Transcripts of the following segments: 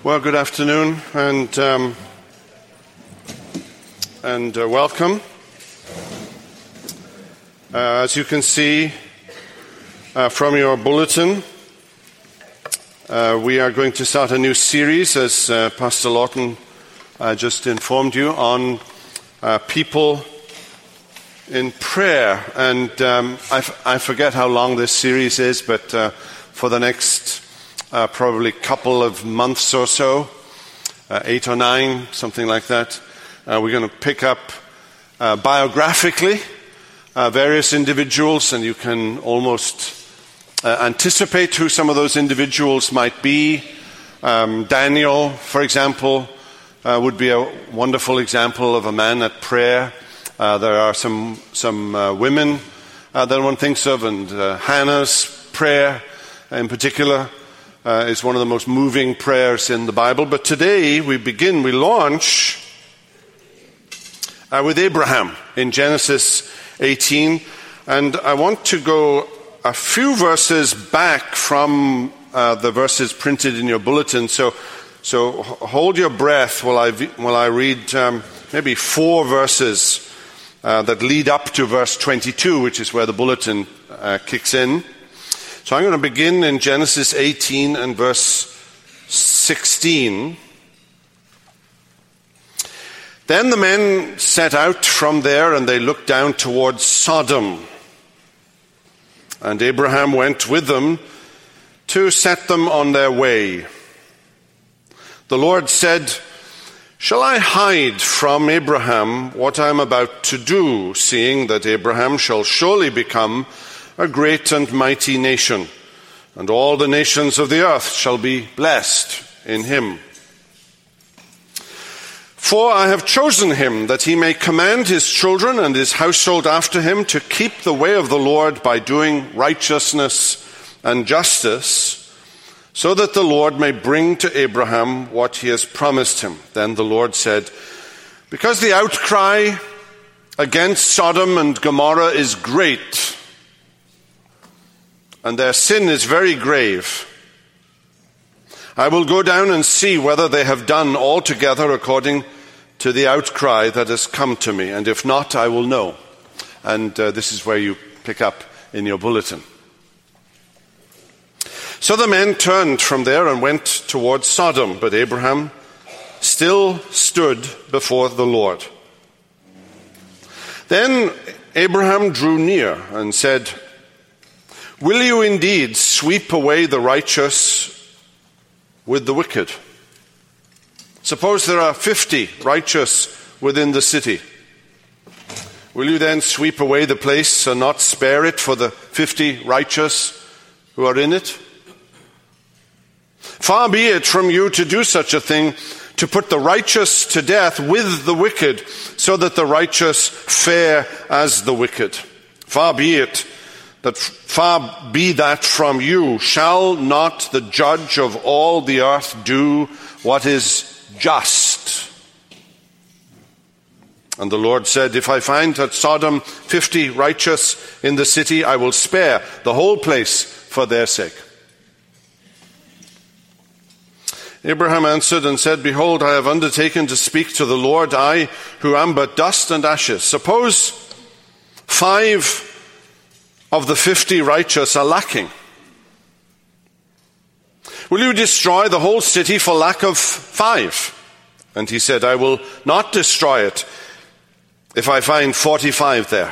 Well, good afternoon and welcome. As you can see from your bulletin, we are going to start a new series, as Pastor Lawton just informed you, on people in prayer. And I forget how long this series is, but for the next probably couple of months or so, 8 or 9, something like that, we're going to pick up biographically various individuals, and you can almost anticipate who some of those individuals might be. Daniel, for example, would be a wonderful example of a man at prayer. There are some women that one thinks of, and Hannah's prayer in particular is one of the most moving prayers in the Bible. But today we launch with Abraham in Genesis 18. And I want to go a few verses back from the verses printed in your bulletin. So hold your breath while I read maybe 4 verses that lead up to verse 22, which is where the bulletin kicks in. So I'm going to begin in Genesis 18 and verse 16. Then the men set out from there, and they looked down towards Sodom. And Abraham went with them to set them on their way. The Lord said, "Shall I hide from Abraham what I am about to do, seeing that Abraham shall surely become a great and mighty nation, and all the nations of the earth shall be blessed in him? For I have chosen him that he may command his children and his household after him to keep the way of the Lord by doing righteousness and justice, so that the Lord may bring to Abraham what he has promised him." Then the Lord said, "Because the outcry against Sodom and Gomorrah is great, and their sin is very grave, I will go down and see whether they have done altogether according to the outcry that has come to me, and if not, I will know." And this is where you pick up in your bulletin. So the men turned from there and went towards Sodom, but Abraham still stood before the Lord. Then Abraham drew near and said, "Will you indeed sweep away the righteous with the wicked? Suppose there are 50 righteous within the city. Will you then sweep away the place and not spare it for the 50 righteous who are in it? Far be it from you to do such a thing, to put the righteous to death with the wicked, so that the righteous fare as the wicked. Far be that from you. Shall not the judge of all the earth do what is just?" And the Lord said, "If I find at Sodom 50 righteous in the city, I will spare the whole place for their sake." Abraham answered and said, "Behold, I have undertaken to speak to the Lord, I who am but dust and ashes. Suppose 5 of the 50 righteous are lacking. Will you destroy the whole city for lack of 5? And he said, "I will not destroy it if I find 45 there."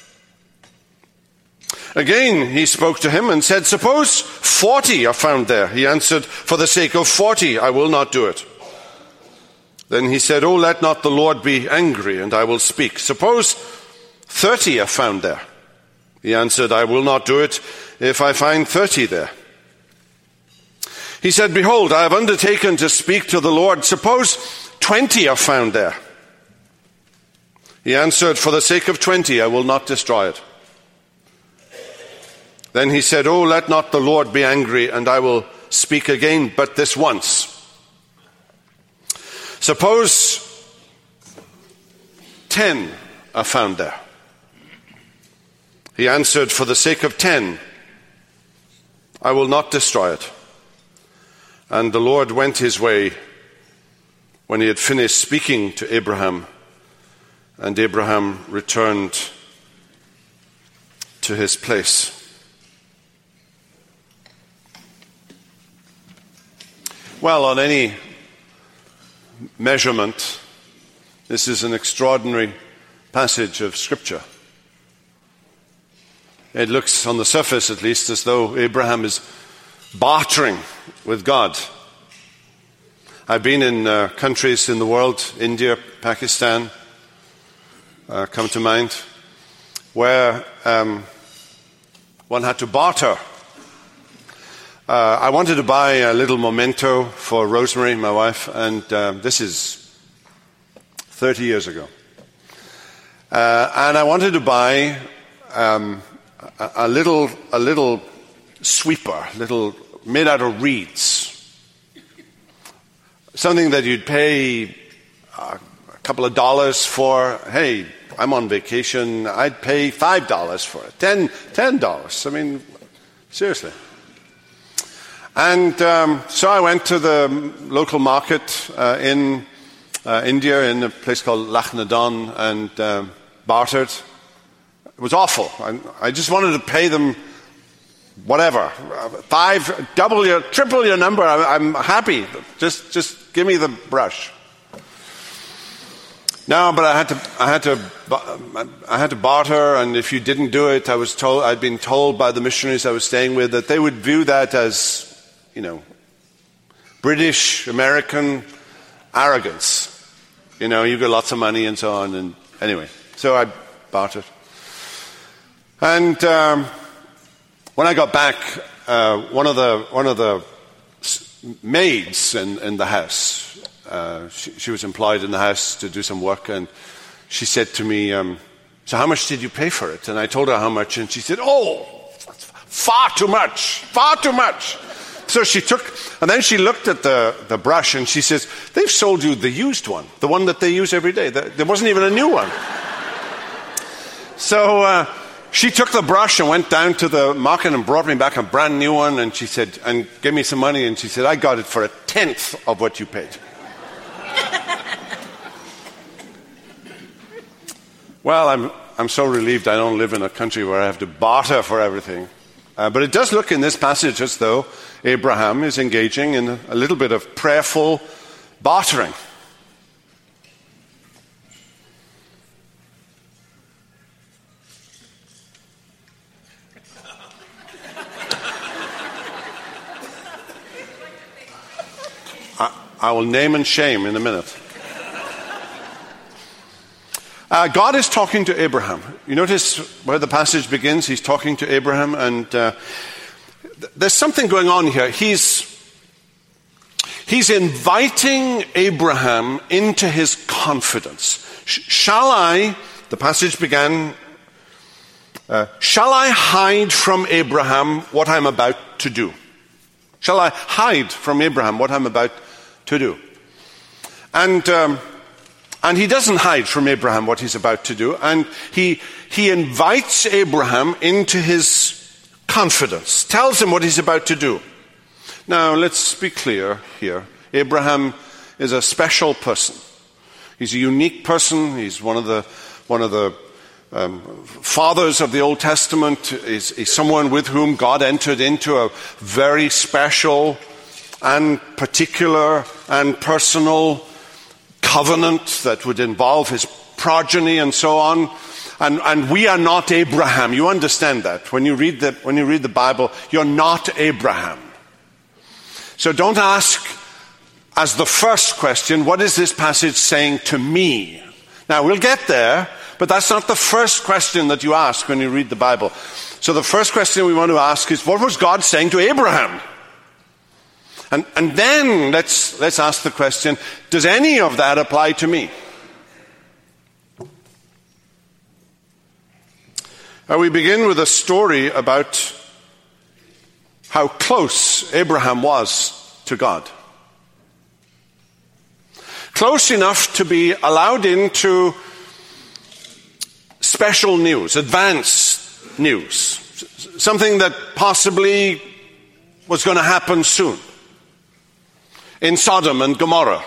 Again he spoke to him and said, "Suppose 40 are found there." He answered, "For the sake of 40, I will not do it." Then he said, "Oh, let not the Lord be angry, and I will speak. Suppose 30 are found there." He answered, "I will not do it if I find 30 there." He said, "Behold, I have undertaken to speak to the Lord. Suppose 20 are found there." He answered, "For the sake of 20, I will not destroy it." Then he said, "Oh, let not the Lord be angry, and I will speak again, but this once. Suppose 10 are found there." He answered, "For the sake of 10, I will not destroy it." And the Lord went his way when he had finished speaking to Abraham, and Abraham returned to his place. Well, on any measurement, this is an extraordinary passage of Scripture. It looks, on the surface at least, as though Abraham is bartering with God. I've been in countries in the world, India, Pakistan, come to mind, where one had to barter. I wanted to buy a little memento for Rosemary, my wife, and this is 30 years ago. And I wanted to buy a little sweeper, made out of reeds. Something that you'd pay a couple of dollars for. Hey, I'm on vacation. I'd pay $5 for it. $10. I mean, seriously. And so I went to the local market in India, in a place called Lucknow, and bartered. It was awful. I just wanted to pay them whatever, triple your number. I'm happy. Just give me the brush. No, but I had to barter, and if you didn't do it, I'd been told by the missionaries I was staying with that they would view that as, British American arrogance. You've got lots of money and so on. And anyway, so I bartered. And when I got back, one of the maids in the house, she was employed in the house to do some work, and she said to me, "So how much did you pay for it?" And I told her how much, and she said, "Oh, far too much. So she and then she looked at the brush, and she says, "They've sold you the used one, the one that they use every day. There wasn't even a new one." So she took the brush and went down to the market and brought me back a brand new one, and she said, and gave me some money, and she said, "I got it for 1/10 of what you paid." Well, I'm so relieved I don't live in a country where I have to barter for everything. But it does look in this passage as though Abraham is engaging in a little bit of prayerful bartering. I will name and shame in a minute. God is talking to Abraham. You notice where the passage begins? He's talking to Abraham, and there's something going on here. He's inviting Abraham into his confidence. The passage began, shall I hide from Abraham what I'm about to do? Shall I hide from Abraham what I'm about to do? And he doesn't hide from Abraham what he's about to do, and he invites Abraham into his confidence, tells him what he's about to do. Now, let's be clear here. Abraham is a special person. He's a unique person. He's one of the fathers of the Old Testament. He's someone with whom God entered into a very special and particular and personal covenant that would involve his progeny and so on. And we are not Abraham. You understand that. When you read the Bible, you're not Abraham. So don't ask as the first question, what is this passage saying to me? Now, we'll get there, but that's not the first question that you ask when you read the Bible. So the first question we want to ask is, what was God saying to Abraham? And then let's ask the question, does any of that apply to me? We begin with a story about how close Abraham was to God. Close enough to be allowed into special news, advanced news, something that possibly was going to happen soon. in Sodom and Gomorrah,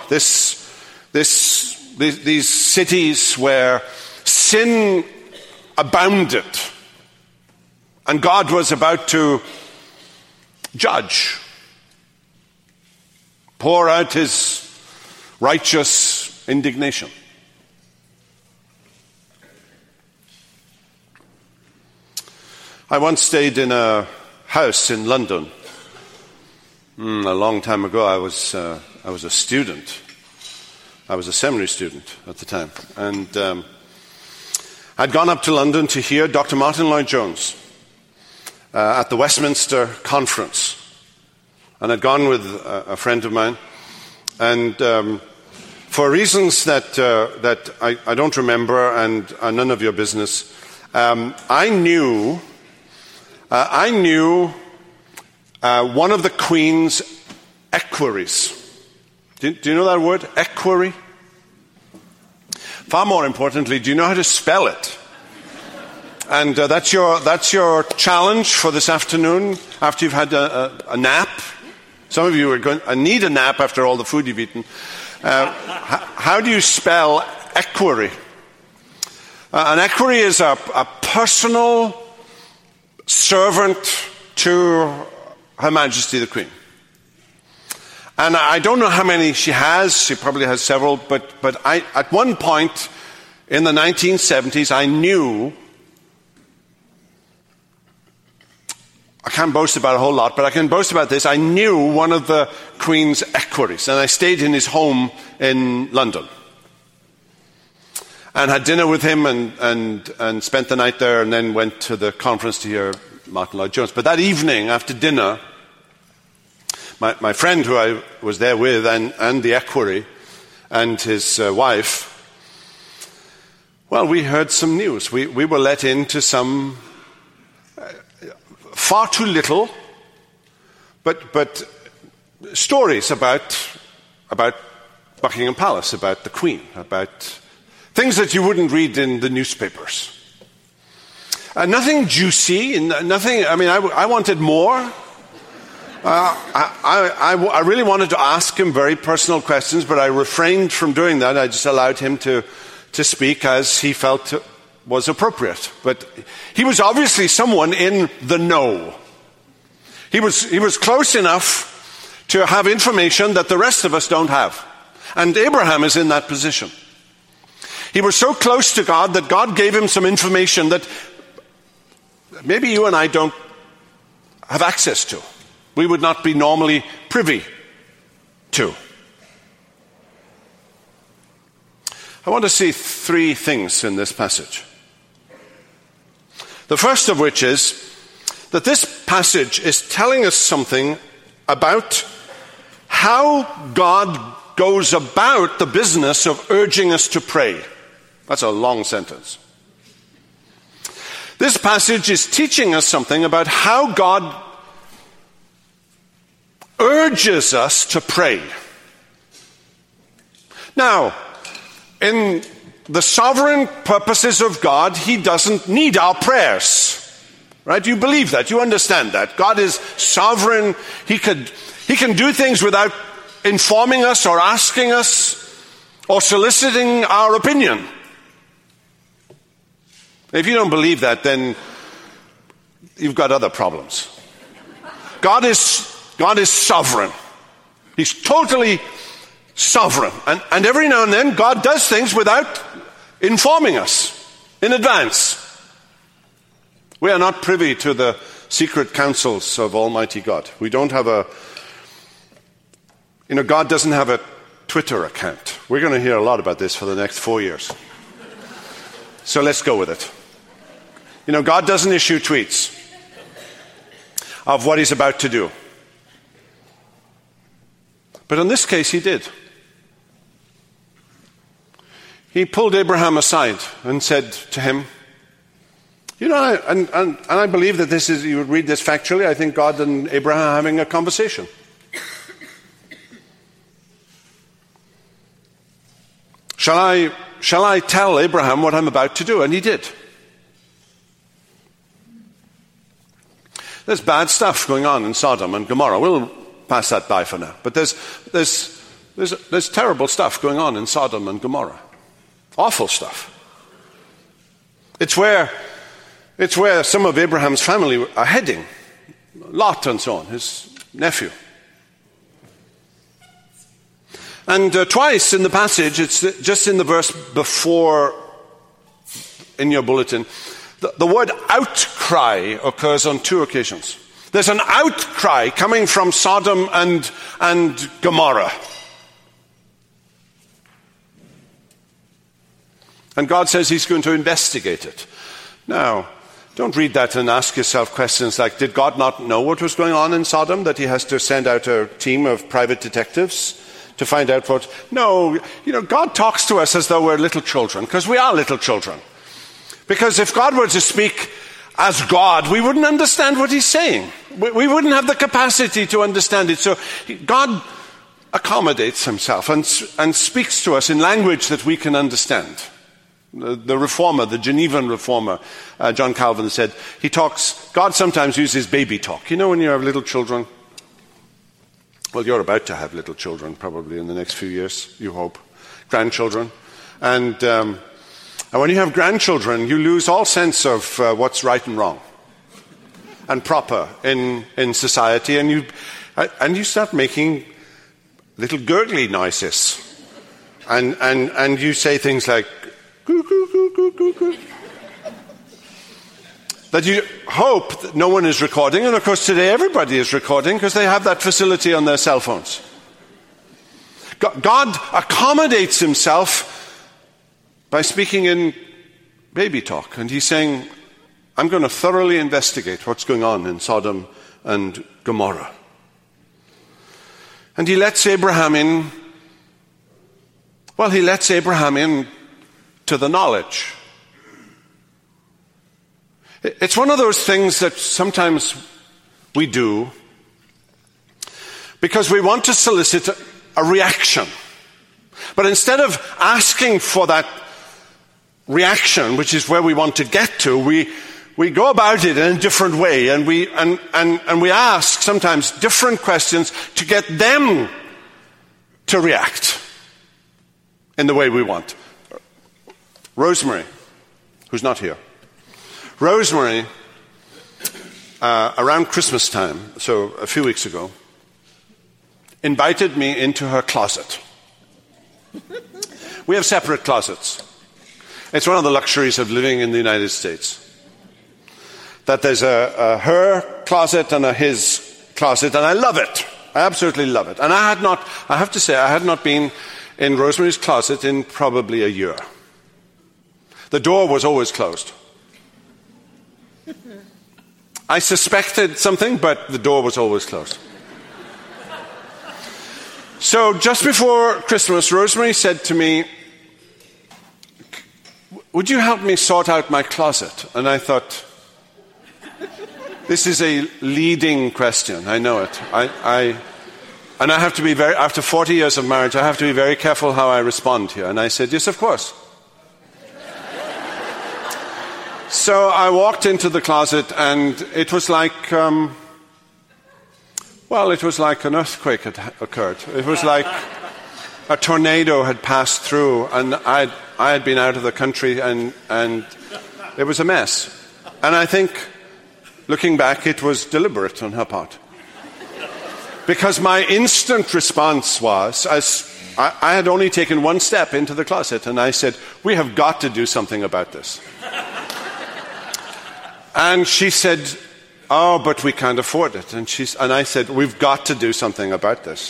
these cities where sin abounded, and God was about to judge, pour out his righteous indignation. I once stayed in a house in London. A long time ago. I was a student. I was a seminary student at the time, and I'd gone up to London to hear Dr. Martin Lloyd-Jones at the Westminster Conference, and I'd gone with a friend of mine, and for reasons that I don't remember and are none of your business, I knew one of the Queen's equerries. Do you know that word, equerry? Far more importantly, do you know how to spell it? And that's your challenge for this afternoon after you've had a nap. Some of you are going to need a nap after all the food you've eaten. How do you spell equerry? An equerry is a personal servant to Her Majesty the Queen. And I don't know how many she has. She probably has several. But at one point in the 1970s, I knew, I can't boast about a whole lot, but I can boast about this. I knew one of the Queen's equerries, and I stayed in his home in London. And had dinner with him and spent the night there, and then went to the conference to hear Martin Lloyd-Jones. But that evening, after dinner, my friend who I was there with, and the equerry, and his wife, well, we heard some news. We were let into some far too little, but stories about Buckingham Palace, about the Queen, about things that you wouldn't read in the newspapers. Nothing juicy, nothing. I mean, I wanted more. I really wanted to ask him very personal questions, but I refrained from doing that. I just allowed him to speak as he felt was appropriate. But he was obviously someone in the know. He was close enough to have information that the rest of us don't have. And Abraham is in that position. He was so close to God that God gave him some information that maybe you and I don't have access to. We would not be normally privy to. I want to see three things in this passage. The first of which is that this passage is telling us something about how God goes about the business of urging us to pray. That's a long sentence. This passage is teaching us something about how God urges us to pray. Now, in the sovereign purposes of God, he doesn't need our prayers. Right? You believe that. You understand that. God is sovereign. He can do things without informing us or asking us or soliciting our opinion. If you don't believe that, then you've got other problems. God is sovereign. He's totally sovereign. And every now and then, God does things without informing us in advance. We are not privy to the secret counsels of Almighty God. We don't have God doesn't have a Twitter account. We're going to hear a lot about this for the next 4 years. So let's go with it. God doesn't issue tweets of what he's about to do. But in this case, he did. He pulled Abraham aside and said to him, and I believe that this is, you would read this factually, I think God and Abraham are having a conversation. Shall I tell Abraham what I'm about to do? And he did. There's bad stuff going on in Sodom and Gomorrah. pass that by for now. But there's terrible stuff going on in Sodom and Gomorrah. Awful stuff. It's where some of Abraham's family are heading. Lot and so on, his nephew. And twice in the passage, it's just in the verse before in your bulletin, the word outcry occurs on 2 occasions. There's an outcry coming from Sodom and Gomorrah. And God says he's going to investigate it. Now, don't read that and ask yourself questions like, did God not know what was going on in Sodom, that he has to send out a team of private detectives to find out what... No, God talks to us as though we're little children, because we are little children. Because if God were to speak as God, we wouldn't understand what he's saying. We wouldn't have the capacity to understand it. So God accommodates himself and speaks to us in language that we can understand. The reformer, the Genevan reformer, John Calvin said, God sometimes uses baby talk. You know when you have little children? Well, you're about to have little children probably in the next few years, you hope. Grandchildren. And when you have grandchildren, you lose all sense of what's right and wrong and proper in society. And you start making little gurgly noises. And you say things like, "Goo, goo, goo, goo, goo, goo." That you hope that no one is recording. And of course today everybody is recording because they have that facility on their cell phones. God accommodates himself by speaking in baby talk. And he's saying, I'm going to thoroughly investigate what's going on in Sodom and Gomorrah. And he lets Abraham in. Well, he lets Abraham in to the knowledge. It's one of those things that sometimes we do because we want to solicit a reaction. But instead of asking for that reaction, which is where we want to get to, we go about it in a different way, and we ask sometimes different questions to get them to react in the way we want. Rosemary, who's not here. Rosemary, around Christmas time, so a few weeks ago, invited me into her closet. We have separate closets. It's one of the luxuries of living in the United States. That there's a her closet and a his closet, and I love it. I absolutely love it. And I have to say, I had not been in Rosemary's closet in probably a year. The door was always closed. I suspected something, but the door was always closed. So just before Christmas, Rosemary said to me, would you help me sort out my closet? And I thought, this is a leading question. I know it. And I have to be after 40 years of marriage, I have to be very careful how I respond here. And I said, yes, of course. So I walked into the closet, and it was like, it was like an earthquake had occurred. It was like a tornado had passed through, and I had been out of the country, and it was a mess. And I think, looking back, it was deliberate on her part. Because my instant response was, I had only taken one step into the closet, and I said, we have got to do something about this. And she said, oh, but we can't afford it. And I said, we've got to do something about this.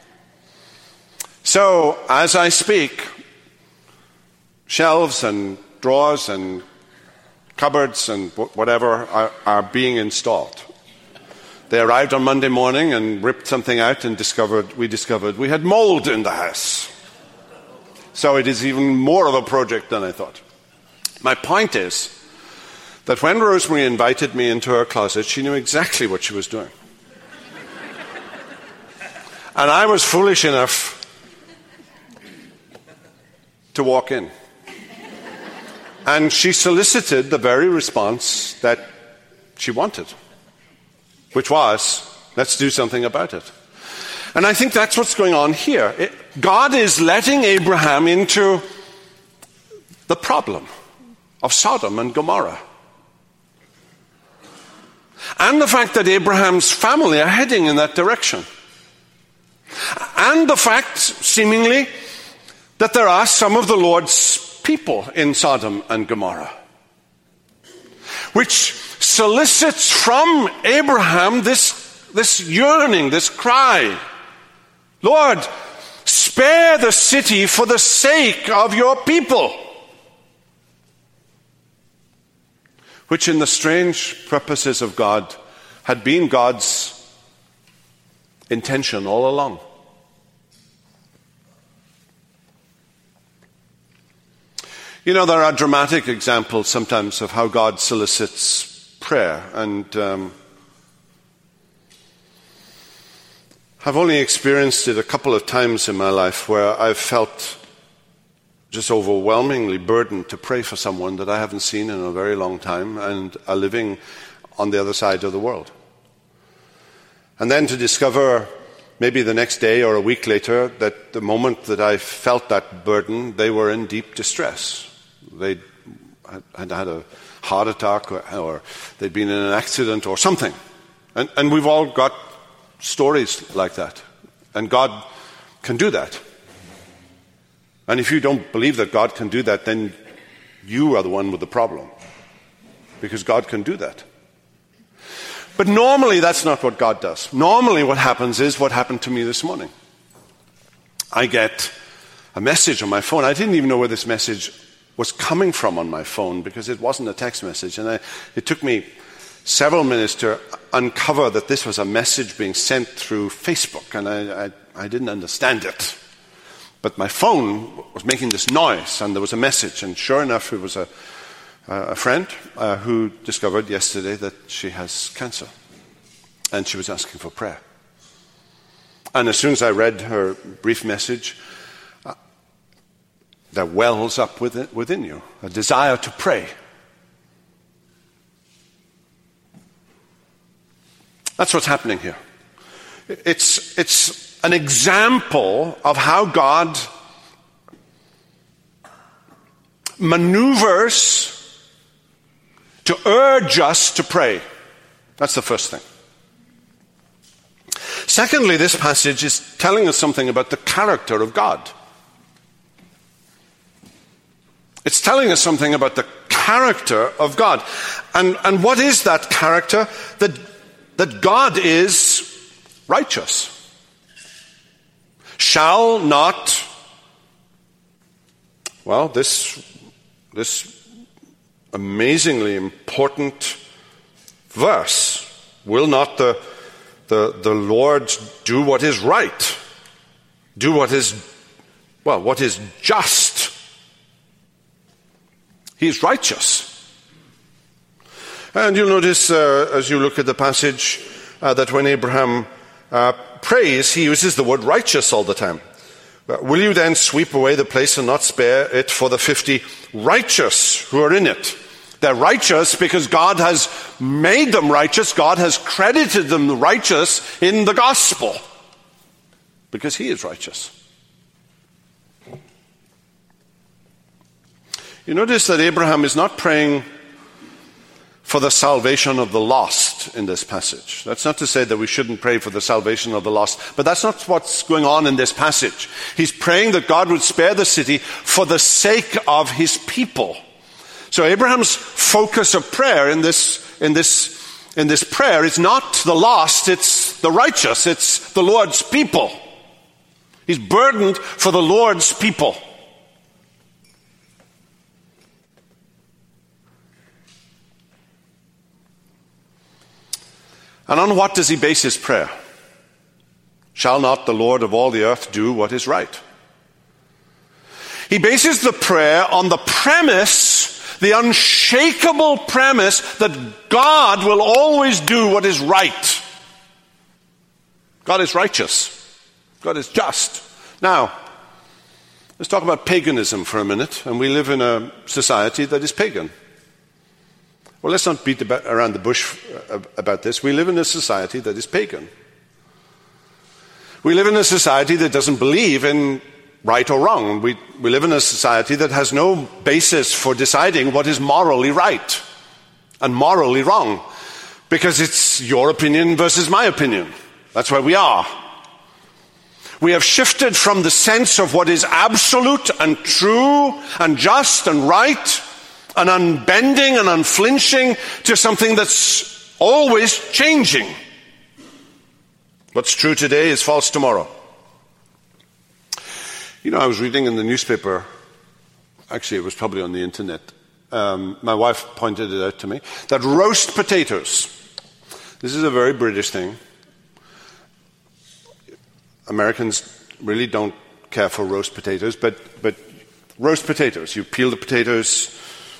So, as I speak, shelves and drawers and cupboards and whatever are being installed. They arrived on Monday morning and ripped something out and we discovered we had mold in the house. So it is even more of a project than I thought. My point is that when Rosemary invited me into her closet, she knew exactly what she was doing. And I was foolish enough to walk in. And she solicited the very response that she wanted, which was, let's do something about it. And I think that's what's going on here. God is letting Abraham into the problem of Sodom and Gomorrah. And the fact that Abraham's family are heading in that direction. And the fact, seemingly, that there are some of the Lord's people in Sodom and Gomorrah. Which solicits from Abraham this yearning, this cry. Lord, spare the city for the sake of your people. Which in the strange purposes of God had been God's intention all along. You know, there are dramatic examples sometimes of how God solicits prayer, and I've only experienced it a couple of times in my life where I've felt just overwhelmingly burdened to pray for someone that I haven't seen in a very long time and are living on the other side of the world. And then to discover maybe the next day or a week later that the moment that I felt that burden, they were in deep distress. They had had a heart attack or they'd been in an accident or something. And we've all got stories like that. And God can do that. And if you don't believe that God can do that, then you are the one with the problem. Because God can do that. But normally that's not what God does. Normally what happens is what happened to me this morning. I get a message on my phone. I didn't even know where this message was coming from on my phone because it wasn't a text message. And it took me several minutes to uncover that this was a message being sent through Facebook. And I didn't understand it. But my phone was making this noise, and there was a message. And sure enough, it was a friend who discovered yesterday that she has cancer. And she was asking for prayer. And as soon as I read her brief message, there wells up within you a desire to pray. That's what's happening here. It's an example of how God maneuvers to urge us to pray. That's the first thing. Secondly, this passage is telling us something about the character of God. It's telling us something about the character of God. And what is that character? That God is righteous. Shall not, well, this amazingly important verse, will not the Lord do what is right? Do what is just? He is righteous. And you'll notice as you look at the passage that when Abraham prays, he uses the word righteous all the time. Will you then sweep away the place and not spare it for the 50 righteous who are in it? They're righteous because God has made them righteous. God has credited them righteous in the gospel. Because he is righteous. You notice that Abraham is not praying for the salvation of the lost in this passage. That's not to say that we shouldn't pray for the salvation of the lost, but that's not what's going on in this passage. He's praying that God would spare the city for the sake of his people. So Abraham's focus of prayer in this prayer is not the lost, it's the righteous, it's the Lord's people. He's burdened for the Lord's people. And on what does he base his prayer? Shall not the Lord of all the earth do what is right? He bases the prayer on the premise, the unshakable premise, that God will always do what is right. God is righteous. God is just. Now, let's talk about paganism for a minute. And we live in a society that is pagan. Well, let's not beat around the bush about this. We live in a society that is pagan. We live in a society that doesn't believe in right or wrong. We live in a society that has no basis for deciding what is morally right and morally wrong, because it's your opinion versus my opinion. That's where we are. We have shifted from the sense of what is absolute and true and just and right and unbending and unflinching to something that's always changing. What's true today is false tomorrow. You know, I was reading in the newspaper, actually it was probably on the internet, my wife pointed it out to me, that roast potatoes, this is a very British thing. Americans really don't care for roast potatoes, but roast potatoes, you peel the potatoes.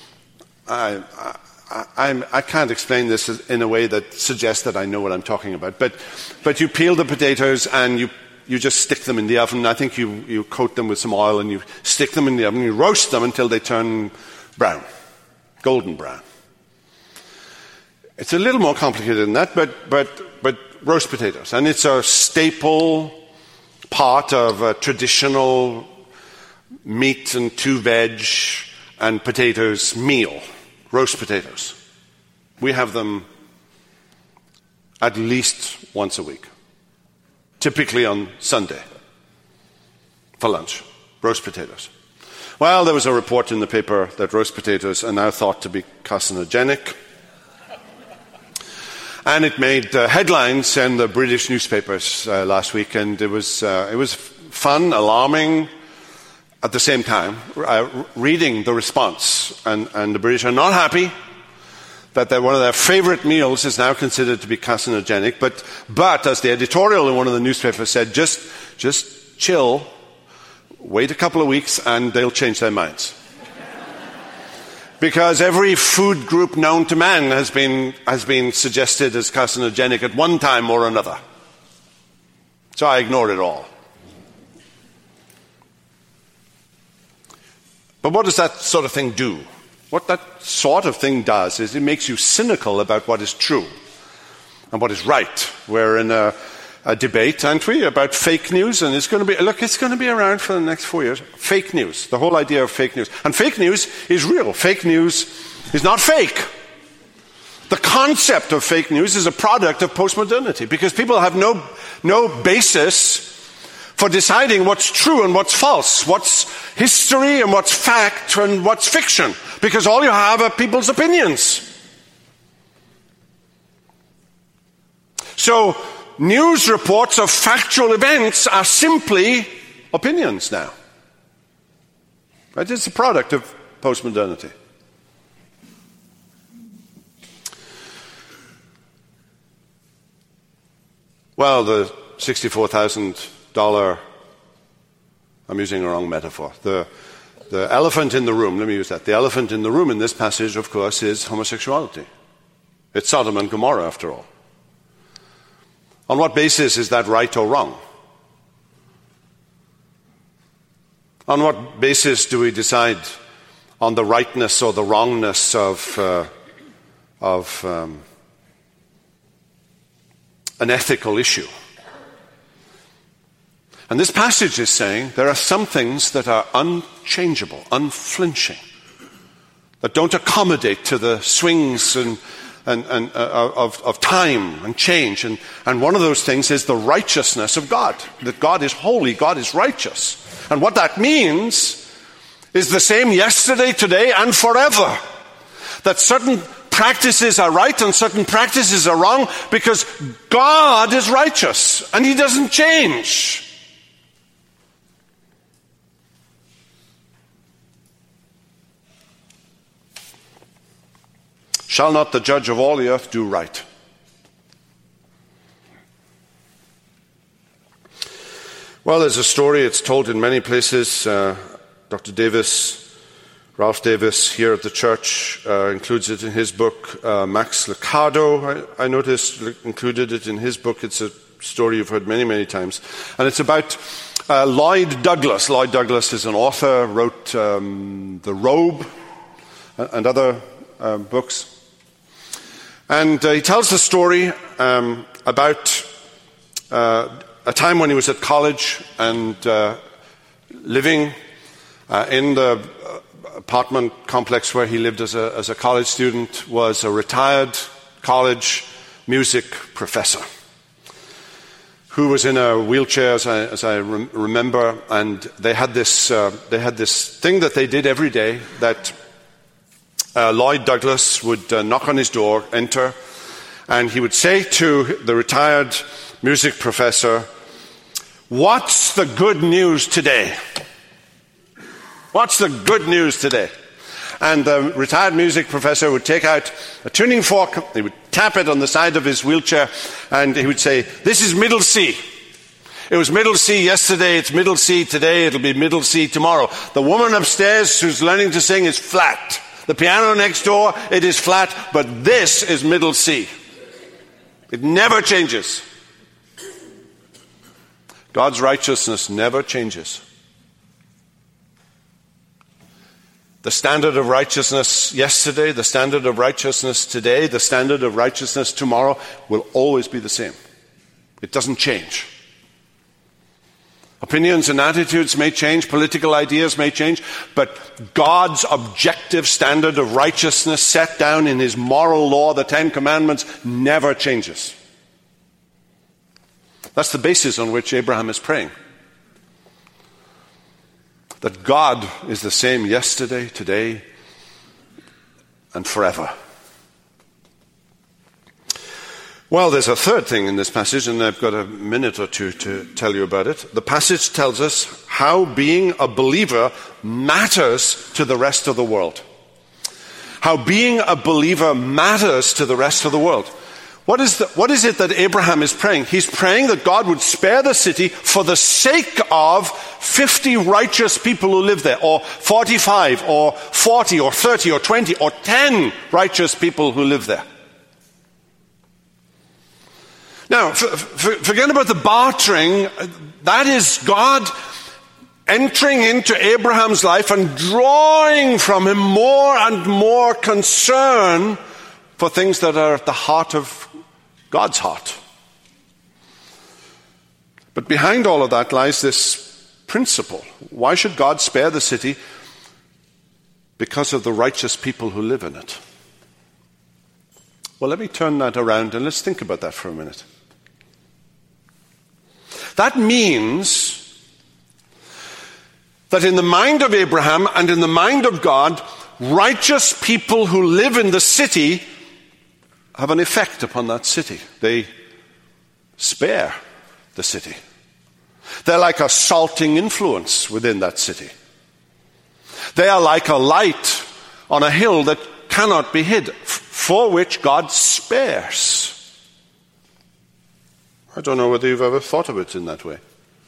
I can't explain this in a way that suggests that I know what I'm talking about, but you peel the potatoes and you just stick them in the oven. I think you coat them with some oil and you stick them in the oven. You roast them until they turn brown, golden brown. It's a little more complicated than that, but roast potatoes. And it's a staple part of a traditional meat and 2 veg and potatoes meal, roast potatoes. We have them at least once a week, typically on Sunday for lunch, roast potatoes. Well, there was a report in the paper that roast potatoes are now thought to be carcinogenic. And it made headlines in the British newspapers last week, and it was fun, alarming at the same time, reading the response. And the British are not happy that one of their favorite meals is now considered to be carcinogenic. But as the editorial in one of the newspapers said, just chill, wait a couple of weeks, and they'll change their minds. Because every food group known to man has been suggested as carcinogenic at one time or another. So I ignored it all. But what does that sort of thing do? What that sort of thing does is it makes you cynical about what is true and what is right. We're in a debate, aren't we, about fake news, and it's going to be around for the next 4 years. Fake news, the whole idea of fake news. And fake news is real. Fake news is not fake. The concept of fake news is a product of postmodernity, because people have no basis for deciding what's true and what's false, what's history and what's fact and what's fiction, because all you have are people's opinions. So, news reports of factual events are simply opinions now. Right? It's a product of postmodernity. Well, the $64,000, I'm using a wrong metaphor. The elephant in the room, let me use that. The elephant in the room in this passage, of course, is homosexuality. It's Sodom and Gomorrah, after all. On what basis is that right or wrong? On what basis do we decide on the rightness or the wrongness of an ethical issue? And this passage is saying there are some things that are unchangeable, unflinching, that don't accommodate to the swings of time and change. And one of those things is the righteousness of God, that God is holy, God is righteous. And what that means is the same yesterday, today, and forever. That certain practices are right and certain practices are wrong because God is righteous and He doesn't change. Shall not the judge of all the earth do right? Well, there's a story, it's told in many places. Dr. Davis, Ralph Davis, here at the church, includes it in his book. Max Lucado, I noticed, included it in his book. It's a story you've heard many, many times. And it's about Lloyd Douglas. Lloyd Douglas is an author, wrote The Robe and other books. And he tells the story about a time when he was at college and living in the apartment complex where he lived as a college student was a retired college music professor who was in a wheelchair, as I remember, and they had this thing that they did every day that Lloyd Douglas would knock on his door, enter, and he would say to the retired music professor, "What's the good news today? What's the good news today?" And the retired music professor would take out a tuning fork, he would tap it on the side of his wheelchair, and he would say, "This is middle C. It was middle C yesterday, it's middle C today, it'll be middle C tomorrow. The woman upstairs who's learning to sing is flat. The piano next door, it is flat, but this is middle C. It never changes." God's righteousness never changes. The standard of righteousness yesterday, the standard of righteousness today, the standard of righteousness tomorrow will always be the same. It doesn't change. Opinions and attitudes may change, political ideas may change, but God's objective standard of righteousness set down in His moral law, the Ten Commandments, never changes. That's the basis on which Abraham is praying. That God is the same yesterday, today, and forever. Well, there's a third thing in this passage, and I've got a minute or two to tell you about it. The passage tells us how being a believer matters to the rest of the world. How being a believer matters to the rest of the world. What is it that Abraham is praying? He's praying that God would spare the city for the sake of 50 righteous people who live there, or 45, or 40, or 30, or 20, or 10 righteous people who live there. Now, forget about the bartering. That is God entering into Abraham's life and drawing from him more and more concern for things that are at the heart of God's heart. But behind all of that lies this principle. Why should God spare the city? Because of the righteous people who live in it. Well, let me turn that around and let's think about that for a minute. That means that in the mind of Abraham and in the mind of God, righteous people who live in the city have an effect upon that city. They spare the city. They're like a salting influence within that city. They are like a light on a hill that cannot be hid, for which God spares. I don't know whether you've ever thought of it in that way.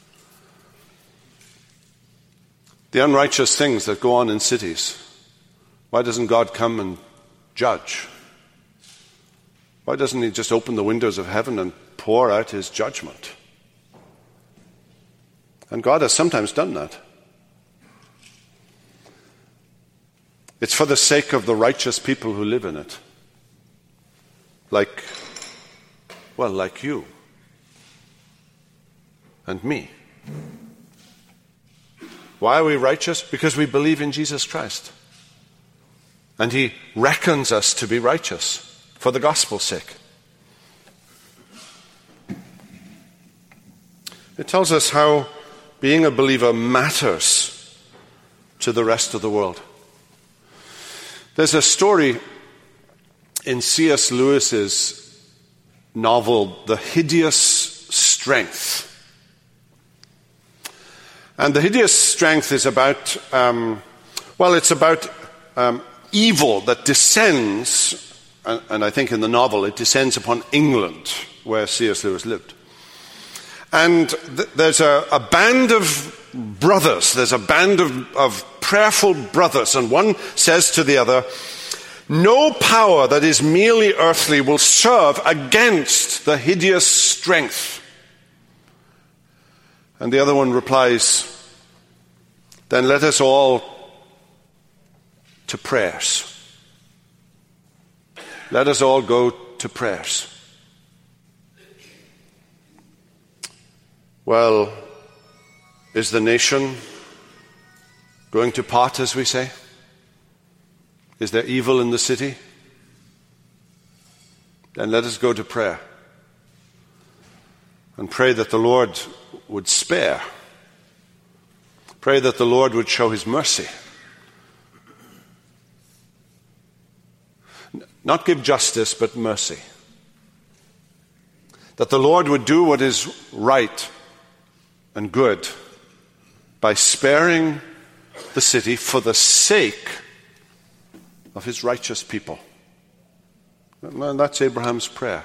The unrighteous things that go on in cities, why doesn't God come and judge? Why doesn't He just open the windows of heaven and pour out His judgment? And God has sometimes done that. It's for the sake of the righteous people who live in it. Like you and me. Why are we righteous? Because we believe in Jesus Christ. And He reckons us to be righteous for the gospel's sake. It tells us how being a believer matters to the rest of the world. There's a story in C.S. Lewis's novel, The Hideous Strength. And The Hideous Strength is about, it's about evil that descends, and I think in the novel it descends upon England, where C.S. Lewis lived. And there's a band of brothers, there's a band of prayerful brothers, and one says to the other, "No power that is merely earthly will serve against the hideous strength." And the other one replies, "Then let us all to prayers. Let us all go to prayers." Well, is the nation going to pot, as we say? Is there evil in the city? Then let us go to prayer and pray that the Lord would spare. Pray that the Lord would show his mercy. Not give justice, but mercy. That the Lord would do what is right and good by sparing the city for the sake of his righteous people. And that's Abraham's prayer.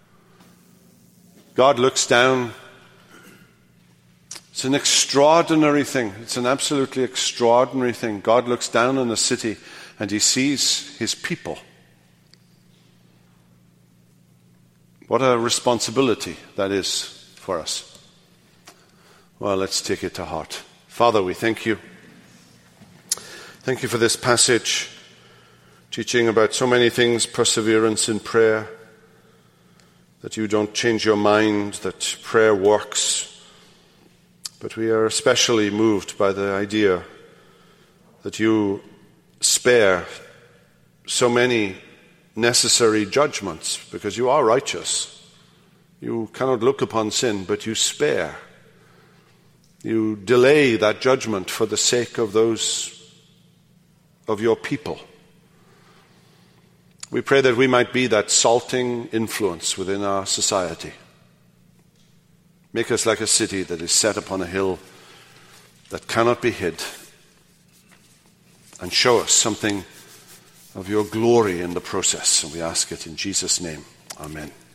God looks down. It's an extraordinary thing. It's an absolutely extraordinary thing. God looks down on the city and he sees his people. What a responsibility that is for us. Well, let's take it to heart. Father, we thank you. Thank you for this passage, teaching about so many things, perseverance in prayer, that you don't change your mind, that prayer works. But we are especially moved by the idea that you spare so many necessary judgments, because you are righteous. You cannot look upon sin, but you spare. You delay that judgment for the sake of those of your people. We pray that we might be that salting influence within our society. Make us like a city that is set upon a hill that cannot be hid. And show us something of your glory in the process. And we ask it in Jesus' name. Amen.